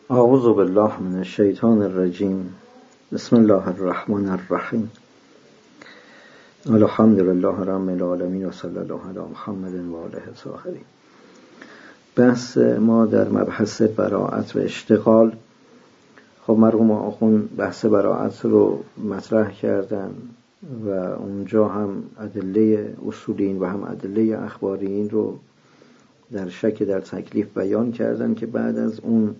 اعوذ بالله من الشیطان الرجیم. بسم الله الرحمن الرحیم. الحمد لله رب العالمین و صلی الله علی محمد و آله الطاهرین. بحث ما در مبحث براءت و اشتغال. خب مرحوم آخوند بحث براءت رو مطرح کردن و اونجا هم ادله اصولین و هم ادله اخبارین رو در شک در تکلیف بیان کردن که بعد از اون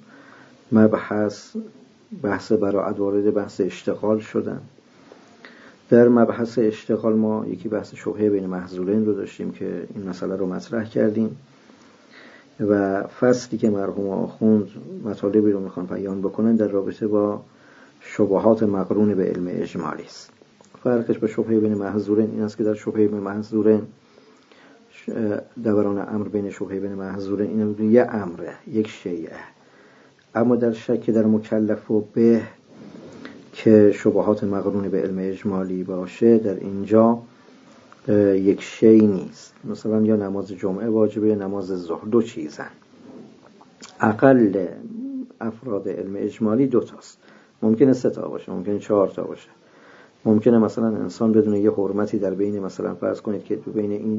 بحث براءت وارد بحث اشتغال شدن. در مبحث اشتغال ما یکی بحث شبهه بین محظورین رو داشتیم که این مسئله رو مطرح کردیم و فصلی که مرحوم آخوند مطالبی رو میخوان بیان بکنن در رابطه با شبهات مقرون به علم اجمالی است. فرقش با شبهه بین محظورین این است که در شبهه بین محظورین دوران امر بین شبهه بین محظورین این یه امره، یک شیعه، اما در شک در مکلف و به که شبهات مقرون به علم اجمالی باشه در اینجا یک شیء نیست. مثلا یا نماز جمعه واجبه یا نماز ظهر، دو چیزن. اقل افراد علم اجمالی دو تاست، ممکنه 3 تا باشه، ممکنه 4 تا باشه، ممکنه مثلا انسان بدون یه حرمتی در بین، مثلا فرض کنید که بین این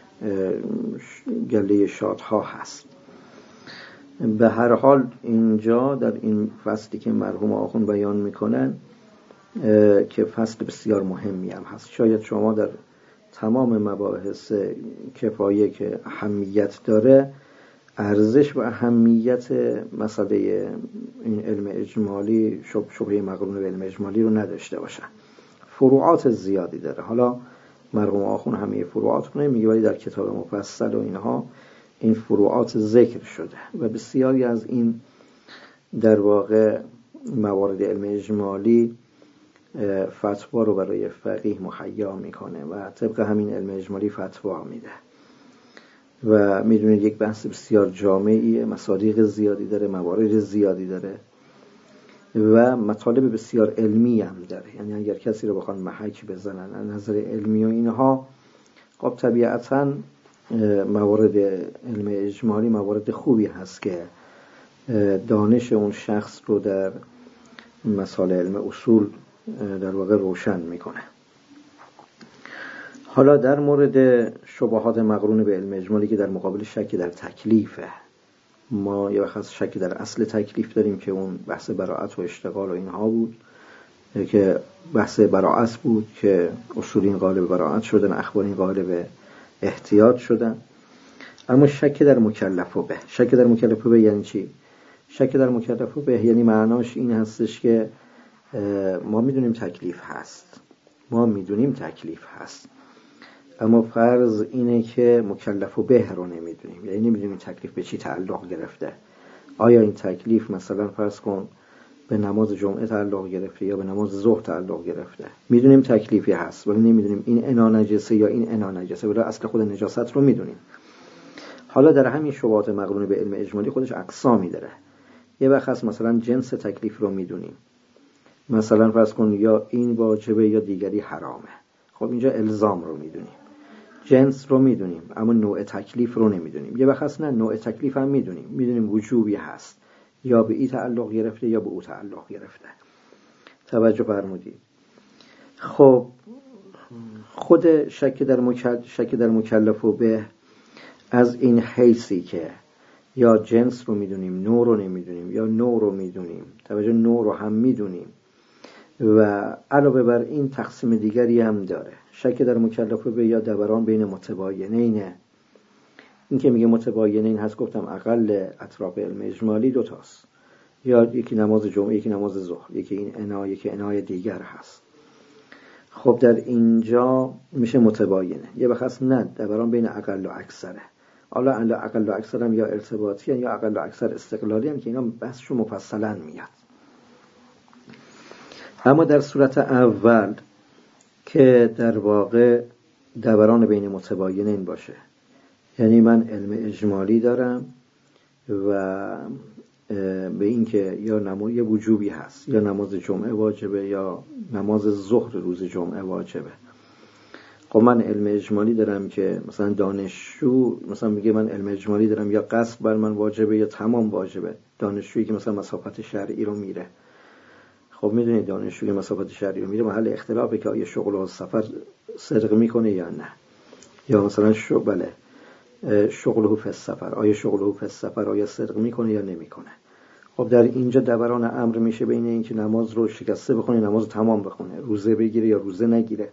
گله شادها هست. به هر حال اینجا در این فصلی که مرحوم آخوند بیان میکنن که فصل بسیار مهمی هم هست، شاید شما در تمام مباحث کفایه که اهمیت داره ارزش و اهمیت مسئله این علم اجمالی شبهه مقرون به علم اجمالی رو نداشته باشن. فروعات زیادی داره. حالا مرحوم آخوند همه فروعات رو نمیگه، ولی در کتاب مفصل و اینها این فروعات ذکر شده و بسیاری از این در واقع موارد علم اجمالی فتوا رو برای فقیه مهیا میکنه و طبق همین علم اجمالی فتوا میده و میدونید یک بحث بسیار جامعیه، مصادیق زیادی داره، موارد زیادی داره و مطالب بسیار علمی هم داره. یعنی اگر کسی رو بخوان محک بزنن از نظر علمی و اینها، خب طبیعتاً موارد علم اجمالی موارد خوبی هست که دانش اون شخص رو در مسائل علم اصول در واقع روشن میکنه. حالا در مورد شبهات مقرون به علم اجمالی که در مقابل شک در تکلیفه، ما یه وقت شک در اصل تکلیف داریم که اون بحث براءت و اشتغال و اینها بود که بحث براءت بود که اصولین غالب براءت شدن، اخبارین غالب احتیاط شدن. اما شک در مکلف و به، شک در مکلف و به یعنی چی؟ شک در مکلف و به یعنی معناش این هستش که ما میدونیم تکلیف هست، اما فرض اینه که مکلف و به رو نمیدونیم، یعنی نمیدونیم تکلیف به چی تعلق گرفته. آیا این تکلیف مثلا فرض کن به نماز جمعه تعلق گرفته یا به نماز ظهر تعلق گرفته؟ میدونیم تکلیفی هست ولی نمیدونیم این انا نجسه یا این انا نجسه، ولی اصل خود نجاست رو میدونیم. حالا در همین شبهات مقرون به علم اجمالی خودش اقسامی داره. یه وقت هست مثلا جنس تکلیف رو میدونیم، مثلا فرض کن یا این واجبه یا دیگری حرامه، خب اینجا الزام رو میدونیم، جنس رو میدونیم اما نوع تکلیف رو نمیدونیم. یه وقت هست نه، نوع تکلیف هم میدونیم وجوبی هست، یا به این تعلق گرفته یا به او تعلق گرفته. توجه فرمودید. خب خود شک در مکلف و به از این حیثی که یا جنس رو میدونیم، نوع رو نمیدونیم، یا نوع رو میدونیم، توجه نوع رو هم میدونیم و علاوه بر این تقسیم دیگری هم داره. شک در مکلف و به یا دوران بین متباینینه. این که میگه متباینین هست، گفتم اقل اطراف علم اجمالی 2 تاست، یا یکی نماز جمعه یکی نماز ظهر، یکی این انا یکی انای دیگر هست. خب در اینجا میشه متباینه. یه وقت نه، دوران بین اقل و اکثره. حالا اقل و اکثر هم یا ارتباطی یا اقل و اکثر استقلالی هم که اینا بحثشون مفصلا میاد. اما در صورت اول که در واقع دوران بین متباینین باشه، یعنی من علم اجمالی دارم و به این که یا نماز وجوبی هست، یا نماز جمعه واجبه یا نماز ظهر روز جمعه واجبه. خب من علم اجمالی دارم که مثلا دانشجو مثلا میگه من علم اجمالی دارم یا قصد بر من واجبه یا تمام واجبه. دانشجویی که مثلا مسافت شرعی رو میره، خب میدونید دانشجویی که مسافت شرعی رو میره محل اختلافه که آیا شغل و سفر صدق میکنه یا نه، یا مثلا شغله فی السفر، آیا شغله فی السفر آیا صدق میکنه یا نمیکنه. خب در اینجا دوران امر میشه بین اینکه نماز رو شکسته بخونه، نماز تمام بخونه، روزه بگیره یا روزه نگیره.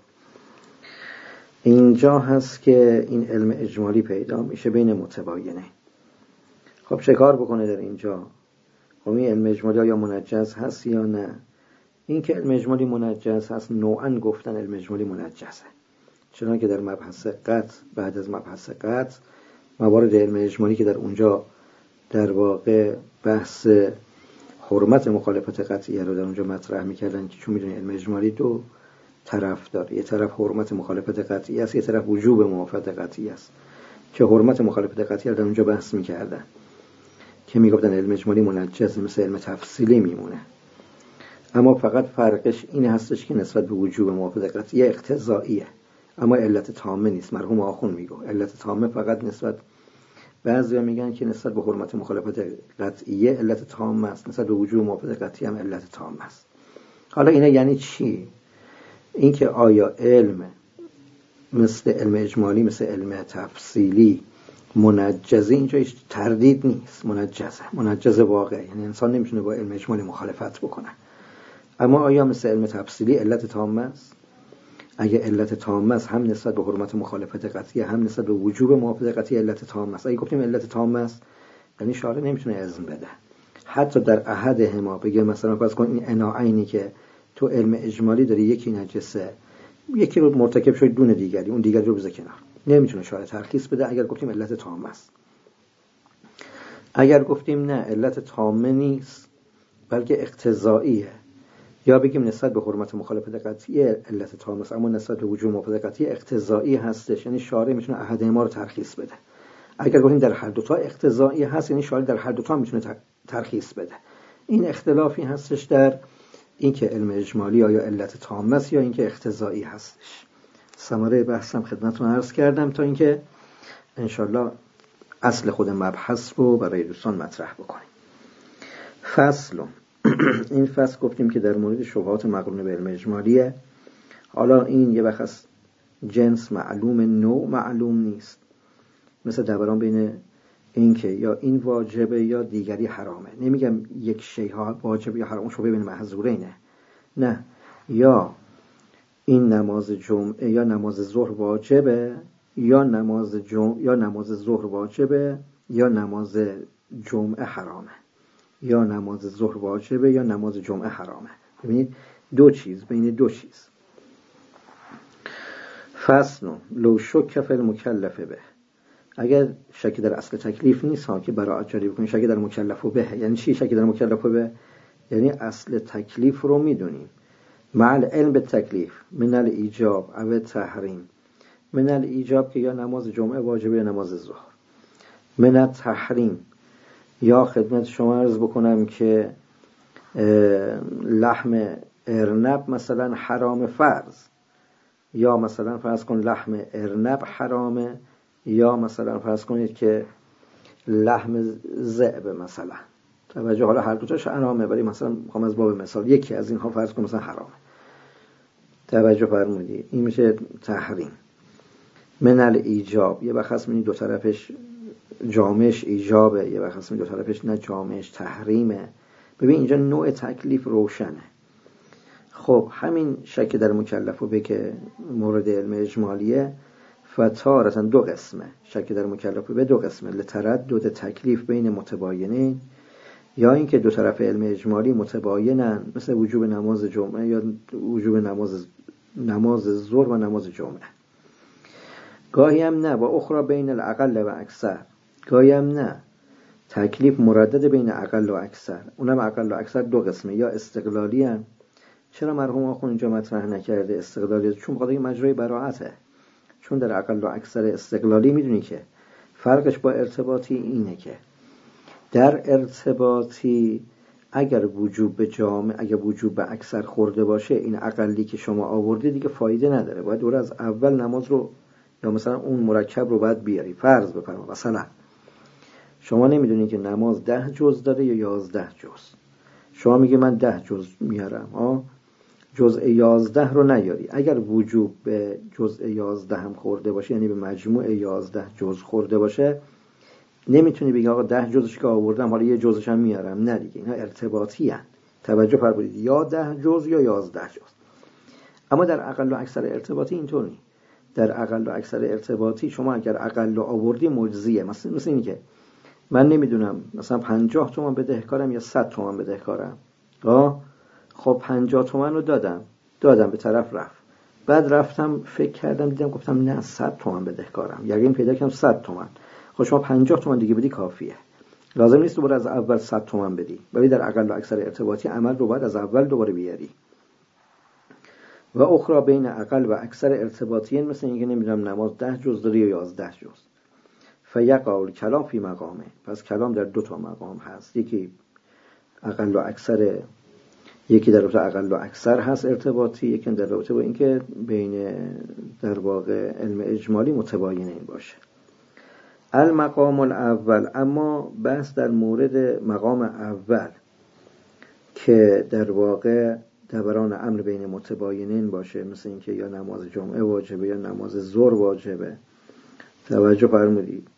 اینجا هست که این علم اجمالی پیدا میشه بین متباینه. خب چه کار بکنه در اینجا؟ خب این علم اجمالی یا منجز هست یا نه؟ این که علم اجمالی منجز هست، نوعا گفتن علم اجمالی منجزه، چنانکه در مبحث قطع، بعد از مبحث قطع موارد علم اجمالی که در اونجا در واقع بحث حرمت مخالفت قطعیه رو در اونجا مطرح میکردن، که چون میدونی علم اجمالی دو طرف داره، یه طرف حرمت مخالفت قطعیه است، یه طرف وجوب موافقت قطعیه است، که حرمت مخالفت قطعیه در اونجا بحث میکردن که میگفتن علم اجمالی منجز مثل علم تفصیلی میمونه، اما فقط فرقش این هستش که نسبت به وجوب موافقت قطعیه اقتضاییه، اما علت تامه نیست. مرحوم آخوند میگه علت تامه فقط نسبت، بعضیا میگن که نسبت به حرمت مخالفت قطعیه علت تامه است، نسبت به وجوب موافقت قطعیه هم علت تامه است. حالا اینا یعنی چی؟ این که آیا علم مثل علم اجمالی مثل علم تفصیلی منجزه؟ اینجا هیچ تردید نیست، منجزه واقع، یعنی انسان نمیتونه با علم اجمالی مخالفت بکنه. اما آیا مثل علم تفصیلی علت تامه است؟ اگه علت تامه است، هم نسبت به حرمت مخالفت قطعیه هم نسبت به وجوب موافقت قطعیه علت تامه است. اگه گفتیم علت تامه است، یعنی شارع نمیتونه اذن بده حتی در احدهما، بگه مثلا فرض کن این اناعینی که تو علم اجمالی داری، یکی نجسه، یکی رو مرتکب شد دون دیگری، اون دیگری رو بذار کنار، نمیتونه شارع ترخیص بده اگر گفتیم علت تامه است. اگر گفتیم نه علت تامه نیست بلکه اقتضاییه، یا بگیم نسبت به حرمت مخالفت قطعیه علت تامه است اما نسبت به وجوب موافقت قطعیه اقتضایی هستش، یعنی شارع میتونه احدهما رو ترخیص بده. اگر گفتیم در هر دو تا اقتضایی هست، یعنی شارع در هر دو تا میتونه ترخیص بده. این اختلافی هستش در اینکه علم اجمالی آیا علت تامه است یا اینکه اقتضایی هستش. ثمره بحثم خدمتتون عرض کردم تا اینکه انشالله اصل خود مبحث رو برای دوستان مطرح بکنیم. فصل این فصل گفتیم که در مورد شبهات مقرون به علم اجمالیه. حالا این یه بخص جنس معلوم، نوع معلوم نیست، مثل دوران بین این که یا این واجبه یا دیگری حرامه. نمیگم یک شیء ها واجب یا حرام، شبهه بین محظورینه، نه، یا این نماز جمعه یا نماز ظهر واجبه یا نماز ظهر واجبه یا نماز جمعه حرامه، یا نماز ظهر واجبه یا نماز جمعه حرامه. ببینید دو چیز، بین دو چیز. فصل لو شک فی المکلف به، اگر شکی در اصل تکلیف نیست ها که براءت جاری بکنید، شکی در مکلف به یعنی چی؟ شکی در مکلف به یعنی اصل تکلیف رو میدونیم، مع العلم به تکلیف، من الایجاب او تحریم. من الایجاب که یا نماز جمعه واجبه یا نماز ظهر، من التحریم یا خدمت شما عرض بکنم که لحم ارنب مثلا حرام فرض، یا مثلا فرض کن لحم ارنب حرامه، یا مثلا فرض کنید که لحم ذئب مثلا، توجه، حالا هر دو تاش حرامه ولی مثلا میخوام از باب مثال یکی از اینها فرض کن مثلا حرامه، توجه فرمودید، این میشه تحریم. من الایجاب یه بخص دو طرفش جامعش ایجابه، یه بخص دو طرفش نه جامعش تحریمه. ببین اینجا نوع تکلیف روشنه. خب همین شک در مکلف به که مورد علم اجمالیه، فتارتا دو قسمه، شک در مکلف به دو قسمه، لتردد تکلیف بین متباینین، یا اینکه دو طرف علم اجمالی متباینن مثل وجوب نماز جمعه یا وجوب نماز ظهر و نماز جمعه. گاهی هم نه، و اخرى بین الاقل و اکثر، گاهی هم نه، تکلیف مردد بین اقل و اکثر، اونم اقل و اکثر دو قسمه، یا استقلالی هم. چرا مرحوم آخوند اینجا مطرح نکرده استقلالی؟ چون بخاطر مجرای براءته، چون در اقل و اکثر استقلالی میدونی که فرقش با ارتباطی اینه که در ارتباطی اگر وجوب به جامع، اگر وجوب به اکثر خورده باشه، این اقلی که شما آوردی دیگه فایده نداره، باید دوره از اول نماز رو یا مثلا اون مرکب رو باید بیاری. فرض بفرما مثلا شما نمیدونید که نماز 10 جز داره یا 11 جز. شما میگه من 10 جز میارم، جزء 11 رو نیاری. اگر وجوب به جزء 11 هم خورده باشه، یعنی به مجموع 11 جز خورده باشه، نمیتونی بگی آقا 10 جزش که آوردم حالا یه جزش هم میارم. نه دیگه، اینا ارتباطی هستند. توجه فرمودید، یا 10 جز یا 11 جز. اما در اقل و اکثر ارتباطی اینطور نیست. در اقل و اکثر ارتباطی شما اگر اقل رو آوردی مجزیه. مثلا اینی که من نمیدونم مثلا 50 تومان بدهکارم یا 100 تومان بدهکارم. خب 50 تومان رو دادم به طرف رفت. بعد رفتم فکر کردم دیدم گفتم نه 100 تومان بدهکارم. یقین پیدا کردم 100 تومان. خب شما 50 تومان دیگه بدی کافیه. لازم نیست دوباره از اول 100 تومان بدی. ولی در اقل و اکثر ارتباطی عمل رو باید از اول دوباره بیاری. و اخرى بین اقل و اکثر ارتباطیین مثل اینکه نمیدونم نماز 10 جز داره یا 11 جز. فیقع کلام فی مقامه. پس کلام در 2 تا مقام هست. یکی اقل و اکثر، یکی در رابطه اقل و اکثر هست ارتباطی، یکی در رابطه با اینکه بین در واقع علم اجمالی متباینین باشه. المقام الاول، اما بحث در مورد مقام اول که در واقع دوران امر بین متباینین باشه، مثل اینکه یا نماز جمعه واجبه یا نماز ظهر واجبه. توجه فرمودید.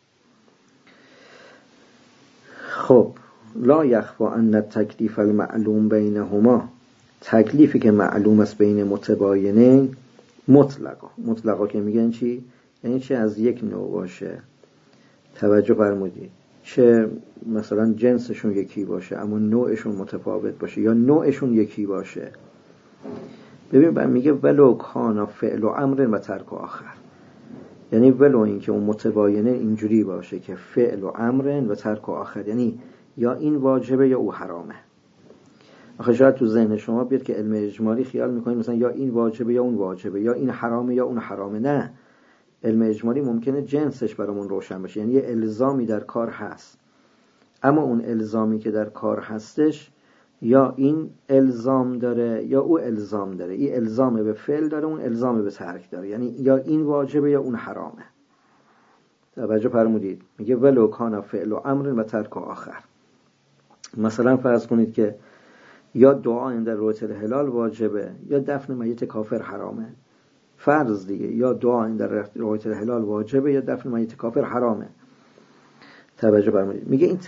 خب لا یخفی ان التکلیف المعلوم بینهما، تکلیفی که معلوم است بین متباینین مطلقا که میگن چی؟ یعنی چه از یک نوع باشه. توجه فرمودید، چه مثلا جنسشون یکی باشه اما نوعشون متفاوت باشه، یا نوعشون یکی باشه. ببین میگه ولو کان فعل و امر و ترک آخر، یعنی ولو این که اون متباینه اینجوری باشه که فعل و امر و ترک آخر، یعنی یا این واجبه یا او حرامه. آخه شاید تو ذهن شما بیاد که علم اجمالی خیال میکنید مثلا یا این واجبه یا اون واجبه، یا این حرامه یا اون حرامه. نه، علم اجمالی ممکنه جنسش برامون روشن بشه، یعنی یه الزامی در کار هست، اما اون الزامی که در کار هستش یا این الزام داره یا او الزام داره. این الزام به فعل داره، اون الزام به ترک داره، یعنی یا این واجبه یا اون حرامه. توجه فرمودید. میگه ولو کان فعل و امر و ترک آخر. مثلا فرض کنید که یا دعا در رویت الهلال واجبه یا دفن میت کافر حرامه. فرض دیگه، یا دعا در رویت الهلال واجبه یا دفن میت کافر حرامه. توجه فرمودید. میگه این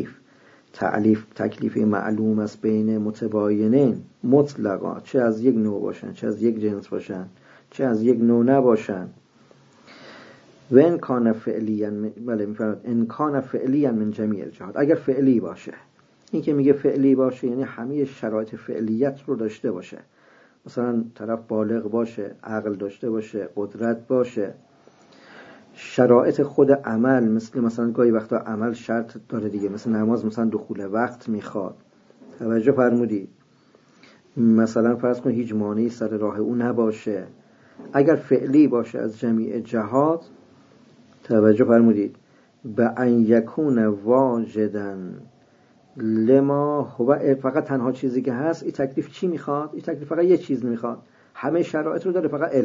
تکلیف معلوم است بین متباینین مطلقا، چه از یک نوع باشن، چه از یک جنس باشن، چه از یک نوع نباشن. و ان کان فعلیا، بله میفرماد ان کان فعلیا من جمیع الجهات، اگر فعلی باشه. این که میگه فعلی باشه یعنی همه شرایط فعلیت رو داشته باشه. مثلا طرف بالغ باشه، عقل داشته باشه، قدرت باشه، شرایط خود عمل، مثلا گاهی وقتا عمل شرط داره دیگه، مثل نماز مثلا دخول وقت میخواد. توجه فرمودید. مثلا فرض کن هیچ مانعی سر راه او نباشه. اگر فعلی باشه از جمیع جهات، توجه فرمودید، به ان یکون واجدا لما هو، فقط تنها چیزی که هست این تکلیف چی میخواد؟ این تکلیف فقط یه چیز میخواد، همه شرایط رو داره، فقط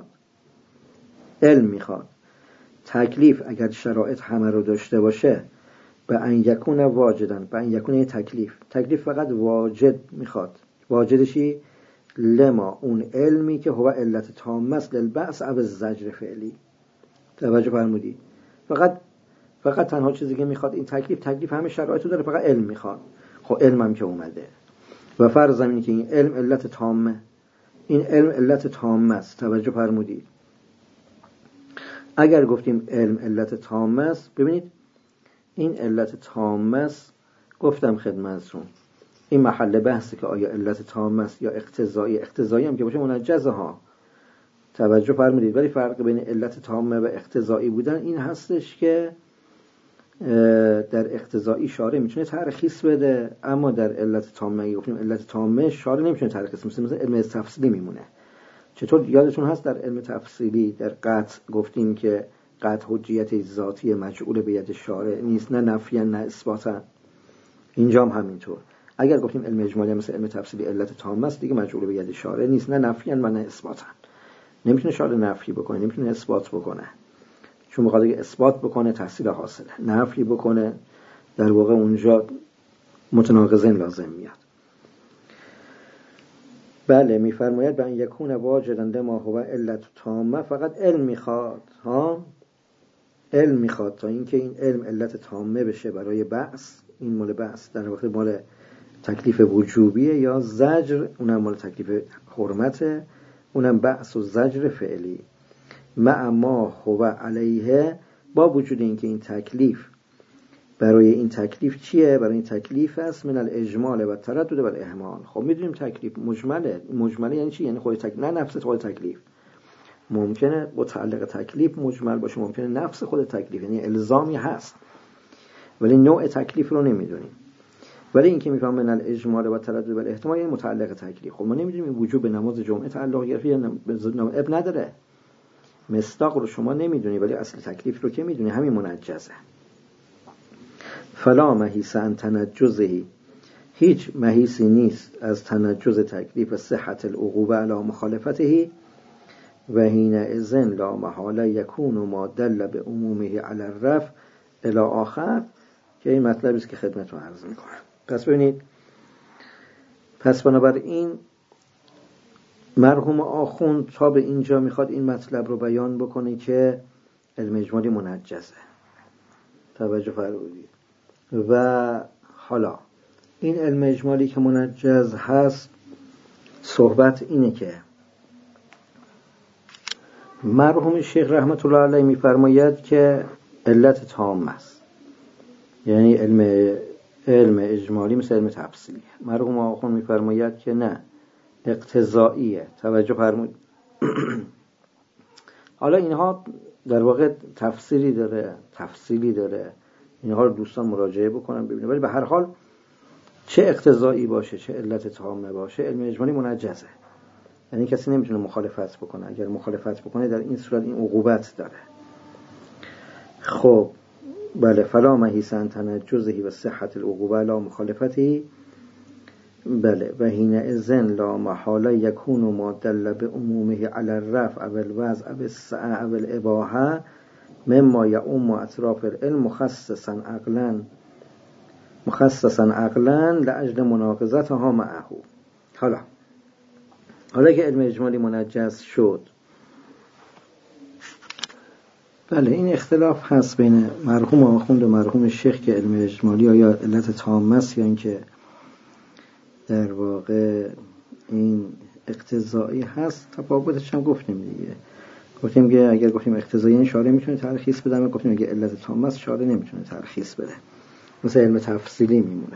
علم میخواد. تکلیف اگر شرایط همه رو داشته باشه، به ان یکون واجدا، به ان یکون یه تکلیف فقط واجد میخواد. واجدشی لما، اون علمی که هو علت تامه است للبعث او الزجر فعلی. توجه فرمودید. فقط تنها چیزی که میخواد این تکلیف همه شرایط رو داره، فقط علم میخواد. خب علمم که اومده و فرض اینه که این علم علت تامه، این علم علت تامه است. توجه فرمودید. اگر گفتیم علم علت تامه است، ببینید این علت تامه است، گفتم خدمتتون این محل بحثه که آیا علت تامه است یا اقتضایی هم که باشه منجزه ها. توجه فرمودید. ولی فرق بین علت تامه و اقتضایی بودن این هستش که در اقتضایی شارع میتونه ترخیص بده، اما در علت تامه گفتیم علت تامه شارع نمیتونه ترخیص بده، مثل علم تفصیلی میمونه. چطور؟ یادتون هست در علم تفصیلی در قطع گفتیم که قطع حجیت ذاتی مجعول به ید شارع نیست، نه نفیا نه اثباتا. اینجا هم همینطور. اگر گفتیم علم اجمالی مثل علم تفصیلی علت تامه است، دیگه مجعول به ید شارع نیست، نه نفیا و نه اثباتا. نمیتونه شارع نفی بکنه، نمیتونه اثبات بکنه، چون بخواد اثبات بکنه تحصیل حاصله، نفی بکنه در واقع اونجا متناقضین لازم میاد. بله میفرماید به ان یکون واجدا لما هو علت تامه، فقط علم میخواد علم میخواد تا اینکه این علم علت تامه بشه برای بعث. این مال بعث در واقع مال تکلیف وجوبیه، یا زجر اونم مال تکلیف حرمته، اونم بعث و زجر فعلی. مع ما هو علیه، با وجود اینکه این تکلیف برای این تکلیف چیه؟ برای این تکلیف است من الاجمال و تردد و الاهمال. خب میدونیم تکلیف مجمله یعنی چی؟ یعنی خود تکلیف، نه نفس خود تکلیف. ممکنه متعلق تکلیف مجمل باشه، ممکنه نفس خود تکلیف، یعنی الزامی هست ولی نوع تکلیف رو نمیدونیم. ولی اینکه میفهمم من الاجمال و تردد و الاحتمال یعنی متعلق تکلیف. خب ما نمیدونیم این وجوب نماز جمعه تعلق گرفته یا اب نداره. مصداق رو شما نمیدونی ولی اصل تکلیف رو که میدونی، همین منجزه. فلا محیص عن تنجزه، هیچ محیصی نیست از تنجز تکلیف صحت العقوبه علی مخالفته و حینئذ لا محاله یکون ما دل به عمومه علی الرفع الی آخر، که این مطلبی است که خدمتتون عرض میکنم. پس ببینید، پس بنابراین مرحوم آخوند تا به اینجا میخواد این مطلب رو بیان بکنه که علم اجمالی منجزه. توجه فرمودید. و حالا این علم اجمالی که منجز هست، صحبت اینه که مرحوم شیخ رحمت الله علیه میفرماید که علت تام است، یعنی علم اجمالی مثل علم تفصیلی. مرحوم آخوند میفرماید که نه، اقتضائیه. توجه فرمودید. حالا اینها در واقع تفصیلی داره، اینها رو دوستان مراجعه بکنن ببینن، ولی به هر حال چه اقتضایی باشه چه علت تامه باشه، علم اجمالی منجزه، یعنی کسی نمیتونه مخالفت بکنه. اگر مخالفت بکنه در این صورت این عقوبت داره. خب بله، فلا محیص عن تنجزه و صحت العقوبه علی مخالفته، بله، و حینئذ لا محاله یکون ما دل به عمومه علی الرفع او الوضع او السعه او الاباحه مما یعم اطراف العلم مخصصا عقلا لاجل مناقضتها معه. حالا که علم اجمالی منجز شد، بله این اختلاف هست بین مرحوم آخوند و مرحوم شیخ که علم اجمالی آیا علت تامه است یا اینکه در واقع این اقتضایی هست. تفاوتش هم گفتیم دیگه، گفتیم که اگر گفتیم اقتضایی این شارع میتونه ترخیص بده، اما گفتیم اگه علت تامه است شارع نمیتونه ترخیص بده، مثل علم تفصیلی میمونه.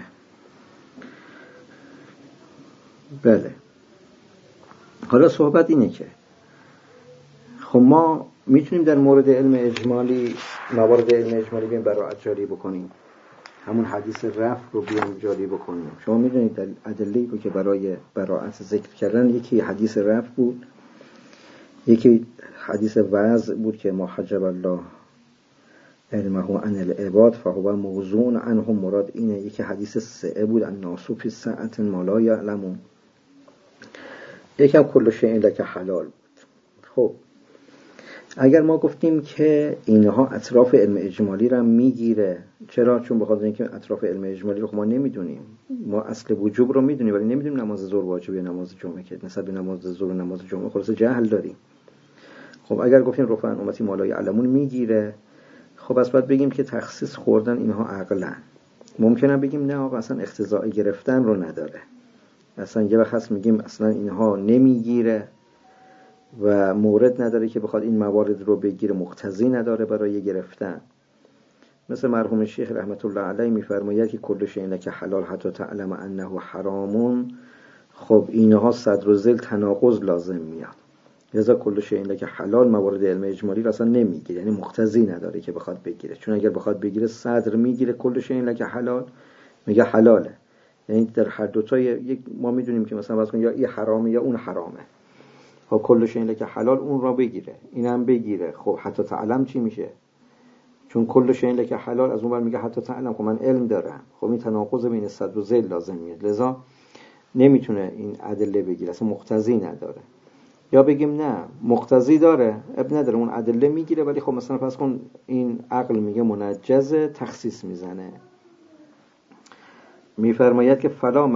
بله، حالا صحبت اینه که خب ما میتونیم در مورد علم اجمالی، موارد علم اجمالی بیایم براءت جاری بکنیم، همون حدیث رفع رو بیایم جاری بکنیم. شما میدونید در ادله‌ای رو که برای براءت ذکر کردن، یکی حدیث رفع بود، یکی حدیث وعظ بود که ما حجب الله علمه عن العباد فهو موضوع عنهم، مراد اینه. یکی حدیث سعه بود، الناس فی سعة ما لا یعلمون. یکم کل شیء لک حلال بود. خب اگر ما گفتیم که اینها اطراف علم اجمالی را میگیره، چرا؟ چون بخاطر اینکه اطراف علم اجمالی رو ما نمیدونیم. ما اصل وجوب رو میدونیم ولی نمیدونیم نماز ظهر واجب یا نماز جمعه، که نسبت به نماز ظهر و نماز جمعه خلاص جهل داریم. خب اگر گفتیم رفع عن امتی ما لا یعلمون میگیره، خب پس باید بگیم که تخصیص خوردن اینها عقلا. ممکنه بگیم نه آقا اصلا اقتضاء گرفتن رو نداره، اصلا یه وقت هست میگیم اصلا اینها نمیگیره و مورد نداره که بخواد این موارد رو بگیره، مقتضی نداره برای گرفتن. مثل مرحوم شیخ رحمت الله علیه میفرماید که کل شیء لک حلال حتی تعلم انه حرام. خب اینها صدر و ذیل تناقض لازم میاد، لذا کل شیء لک حلال موارد علم اجمالی رو اصلا نمیگیره، یعنی مقتضی نداره که بخواد بگیره. چون اگر بخواد بگیره صدر میگیره کل شیء لک حلال، میگه حلاله، یعنی در هر دو تا یک ما میدونیم که مثلا واسه یا این حرامه یا اون حرامه. خب کل شیء لک حلال اون را بگیره، اینم بگیره. خب حتی تعلم چی میشه؟ چون کل شیء لک حلال از اون ور میگه حتی تعلم، خب من علم دارم. خب این تناقض بین صدر و ذیل لازم میاد، لذا نمیتونه این ادله بگیره، اصلا مقتضی نداره. یا بگیم نه مقتضی داره، اب نداره، اون ادله میگیره ولی خب مثلا فرض کن این عقل میگه منجزه، تخصیص میزنه. میفرماید که فلا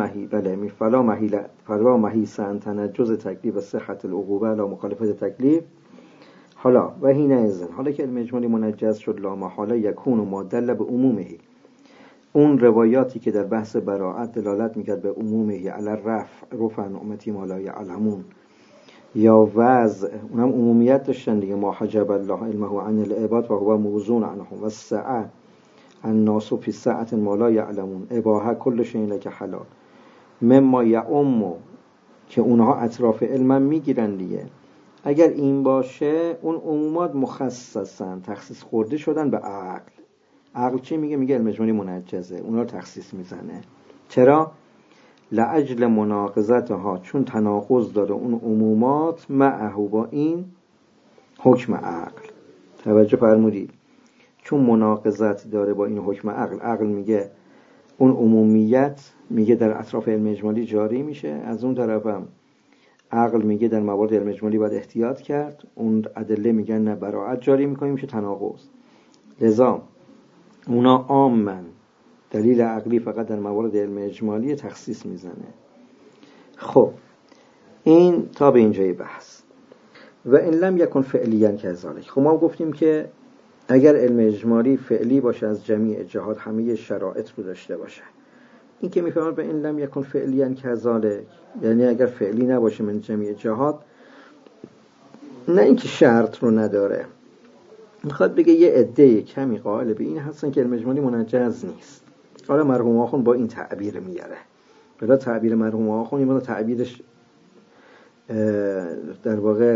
محیص عن تنجز تکلیف و صحت العقوبه علی مخالفت تکلیف. حالا و حین اذن، حالا که علم اجمالی منجز شد، لا محاله یکون و ما دل به عمومه، اون روایاتی که در بحث براءت دلالت میکرد به عمومه، علی رفع امتی ما لا یعلمون، یا وضع، اونم عمومیت داشتن دیگه، ما حجب الله علمه عن العباد و هو موزون عنهم و السعه الناس فی سعة ما لا یعلمون، اباحه کل شیء لک حلال، مما یعم، که اونها اطراف علم میگیرن دیگه. اگر این باشه اون عمومات مخصصن، تخصیص خورده شدن به عقل. عقل چی میگه؟ میگه علم اجمالی منجزه، اونا رو تخصیص میزنه. چرا؟ لاجل مناقضتها، چون تناقض داره اون عمومات معه، با این حکم عقل. توجه فرمودید؟ چون مناقضت داره با این حکم عقل، عقل میگه اون عمومیت میگه در اطراف علم اجمالی جاری میشه، از اون طرفم عقل میگه در موارد علم اجمالی باید احتیاط کرد، اون ادله میگن نه براءت جاری میکنیم، میشه تناقض. لذا اونا عامن، دلیل عقلی فقط در موارد علم اجمالی تخصیص میزنه. خب این تا به اینجای بحث. و ان لم یکن فعلیاً کذالک، خب ما گفتیم که اگر علم اجمالی فعلی باشه، از جمیع جهات همه شرایط رو داشته باشه، این که میفهمد به این لم یکن فعلیاً کذالک، یعنی اگر فعلی نباشه من جمیع جهات، نه اینکه شرط رو نداره، میخواد بگه یه عده کمی قائل به این هستن که علم اجمالی منجز نیست. حالا مرحوم آخوند با این تعبیر میاره، بلا تعبیر مرحوم آخوند این تعبیرش در واقع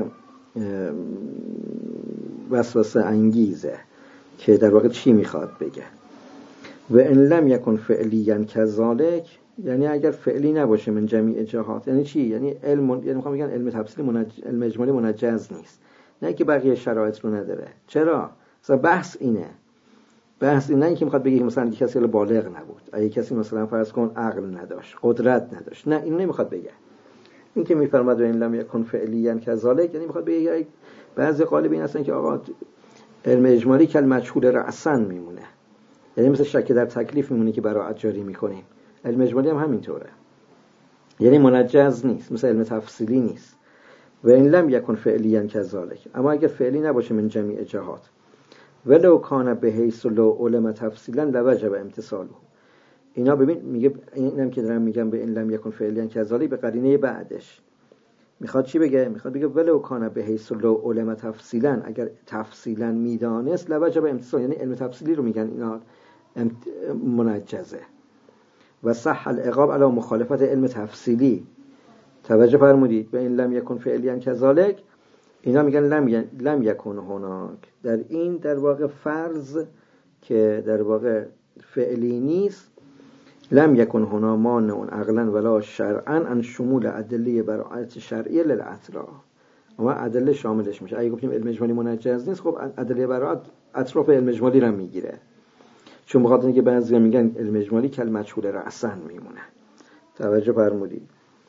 وسوسه انگیزه، که در واقع چی میخواد بگه؟ و ان لم یکن فعلیاً کذالک، یعنی اگر فعلی نباشه من جمیع جهات، یعنی چی؟ یعنی یعنی میخوام بگم علم تفصیلی علم اجمالی منجز نیست، نه که بقیه شرایط رو نداره. چرا؟ مثلا بحث اینه نه اینکه میخواد بگه مثلا کسی بالغ نبود، اگه کسی مثلا فرض کن عقل نداشت، قدرت نداشت، نه این نمیخواد بگه. این که میفرماد و ان لم یکن فعلیاً کذالک، یعنی میخواد بگه بعضی قالب این هستن که آقا علم اجمالی کل مجهول رأساً میمونه، یعنی مثل شک در تکلیف میمونه که براءت جاری میکنیم. علم اجمالی هم همینطوره، یعنی منجز نیست، مثل علم تفصیلی نیست. و ان لم یکن فعلیاً کذالک، اما اگر فعلی نباشه من جمیع جهات، ولو کان بحیث لو علم تفصیلا لوجب امتثاله. اینا ببین میگه، اینم که دارم میگم به ان لم یکن فعلیاً کذالک، به قرینه بعدش میخواد چی بگه؟ میخواد بگه ولو کان بحیث لو علم تفصیلا، اگر تفصیلا میدانست لوجب امتثال، یعنی علم تفصیلی رو میگن اینا منجزه. و صح العقاب علی مخالفت علم تفصیلی. توجه فرمودید؟ و این لم یکن فعلیاً کذالک، اینا میگن لم یکن هناک، در این در واقع فرض که در واقع فعلی نیست، لم یکن هنا مانع عقلا ولا شرعا عن شمول ادله براءت شرعیه للاطراف. اما ادله شاملش میشه. اگه گفتیم علم اجمالی منجز نیست، خب ادله براءت اطراف علم اجمالی رو میگیره، چون بخاطر اینکه بعضیا میگن علم اجمالی کل مجهول رأساً میمونه. توجه فرمودید؟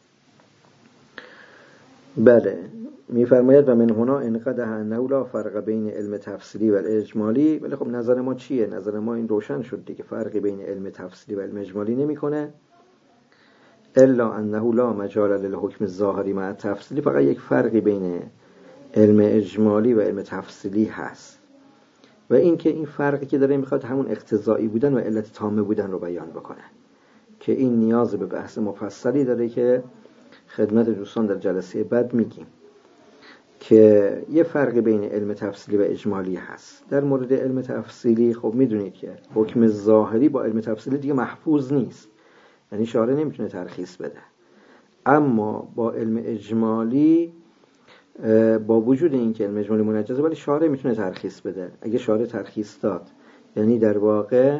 بله. میفرماید و من هنا انقدح انه لا فرق بین علم تفصیلی و اجمالی. ولی خب نظر ما چیه؟ نظر ما این روشن شد دیگه، فرقی بین علم تفصیلی و علم اجمالی نمیکنه، الا انه لا مجال للحکم الظاهری مع تفصیلی. فقط یک فرقی بین علم اجمالی و علم تفصیلی هست، و این که این فرقی که داره میخواد همون اقتضایی بودن و علت تامه بودن رو بیان بکنه، که این نیاز به بحث مفصلی داره که خدمت دوستان در جلسه بعد میگیم، که یه فرق بین علم تفصیلی و اجمالی هست. در مورد علم تفصیلی خب میدونید که حکم ظاهری با علم تفصیلی دیگه محفوظ نیست، یعنی شارع نمیتونه ترخیص بده. اما با علم اجمالی، با وجود این که علم اجمالی منجزه، ولی شارع میتونه ترخیص بده. اگه شارع ترخیص داد، یعنی در واقع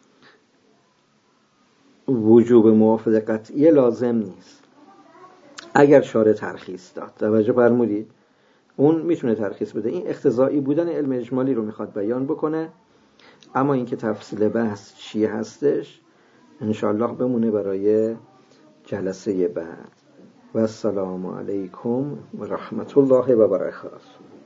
وجوب موافقت قطعی لازم نیست. اگر شارع ترخیص داد، توجه فرمودید، اون میتونه ترخیص بده. این اقتضایی بودن علم اجمالی رو میخواد بیان بکنه. اما اینکه تفصیل بحث چی هستش انشاءالله بمونه برای جلسه بعد. و السلام علیکم و رحمت الله و برکاته.